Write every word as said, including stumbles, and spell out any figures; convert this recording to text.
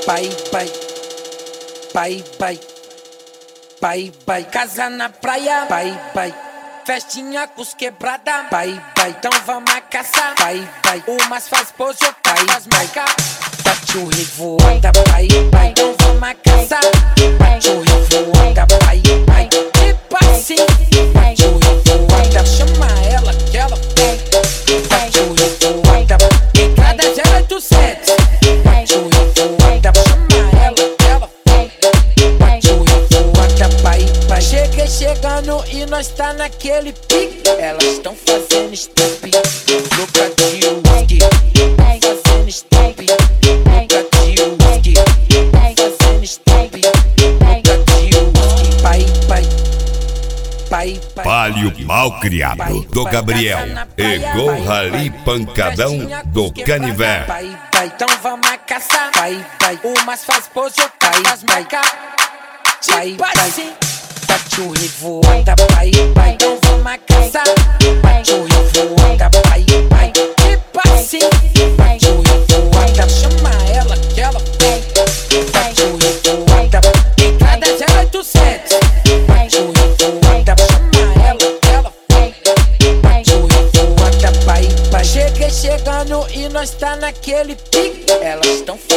Pai, pai, pai, pai, pai, pai, casa na praia, pai, pai, festinha com os quebrada, pai, pai, então vamos a caçar, pai, pai, umas faz pose, outras faz marca, bate o revoada, pai, pai, então vamos a caçar, bate o revoada, pai, pai, tipo assim, bate o revoada, chama ela que ela vem, bate o revoada, entrada zero oito sete, bate o revoada, chama ela que ela vem, bate o revoada, pai, pai, cheguei chegando e nós tá naquele pique, elas tão fazendo step, louca de whisky, fazendo step, louca de whisky, fazendo step, louca de whisky, pai, pai, pai, pai. Palio Malcriado do Gabriel e Gol Rally Pancadão do Canivete. Pai, pai, então vamos a caçar, pai, pai, umas faz pose, outras faz marca, pai, pai, bate o revoada, pai, pai, então vamos a caçar, bate o revoada, pai, pai, tipo assim, bate o revoada, chama ela que ela vem, bate o revoada, entrada zero oito sete, bate o revoada, chama ela que ela vem, bate o revoada, pai, pai, cheguei chegando e nós tá naquele pique, elas tão